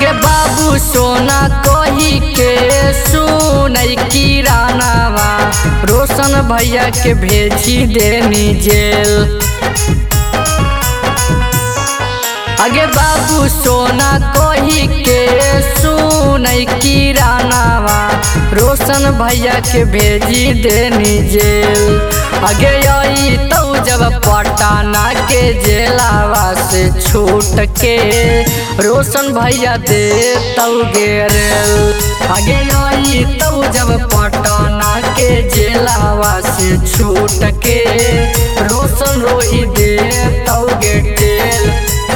आगे बाबू सोना कही के सुनई किरानावा रोशन भैया के भेजी देनी जेल। आगे बाबू सोना कही के सुनई किरानावा रोशन भैया के भेजी देनी जेल। आगे आई तो जब पटाना के जेलावा से छूट के रोशन भैया दे तऊ गेरेल। आगे आई तो जब पटाना के जेलावा से छूट के रोशन रोही दे तऊ गेटेल।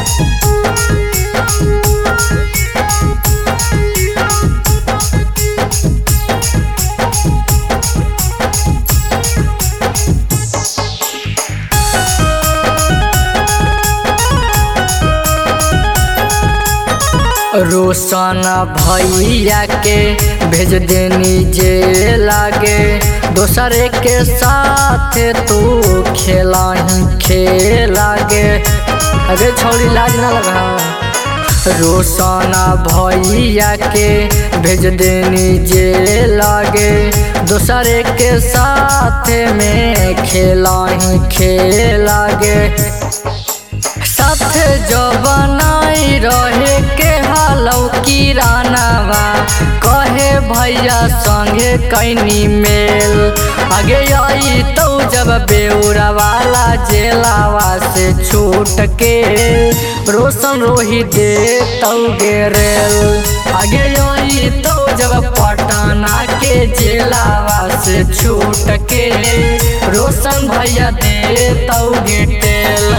रोशन भैया के भेज देनी जेल। लागे दोसरे के साथ तू खेला ही खेलागे। अरे छोड़ी लाज ना लगा। रोशन भैया के भेज देनी जेल। लागे दोसरे के साथ में खेला ही खेलागे। साथ जो बनाई रहे के हालौ किरानावा कहे भैया संगे कैनी मेल। आगे आई तो जब बेउरा वाला जेलावा से छूट के रोशन रोही दे तऊ गेरेल। आगे आई तो जब पटना के जेलावा से छूट के रोशन भैया दे तऊ गेटेल।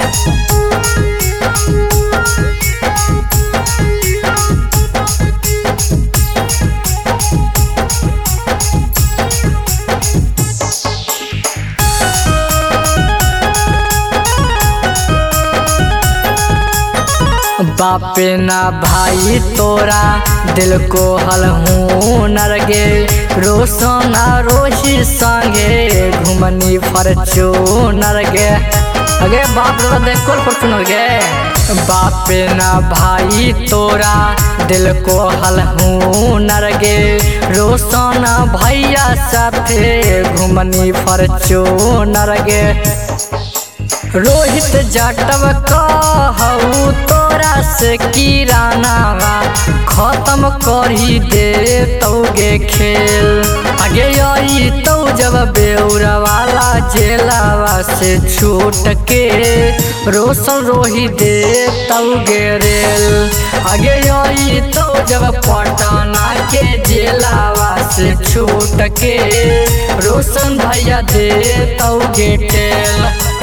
बापे ना भाई तोरा दिल को हल हूँ नरगे। रोशन रोही संगे घुमनी फॉर्च्यूनर गे। अगे बाप रे देखो फॉर्च्यूनर गे। बापे ना भाई तोरा दिल को हल हूँ नरगे। रोशन भैया साथे घुमनी फॉर्च्यूनर गे। रोहित जाटव कहू तोरा से किरानावा खत्म करही दे तौगे खेल। आगे आई तो जब बेउरा वाला जेलावा से छूट के रोशन रोही दे तौगे रेल। आगे आई तो जब पटना के जेलावा से छूट के रोशन भैया दे तौगे टेल।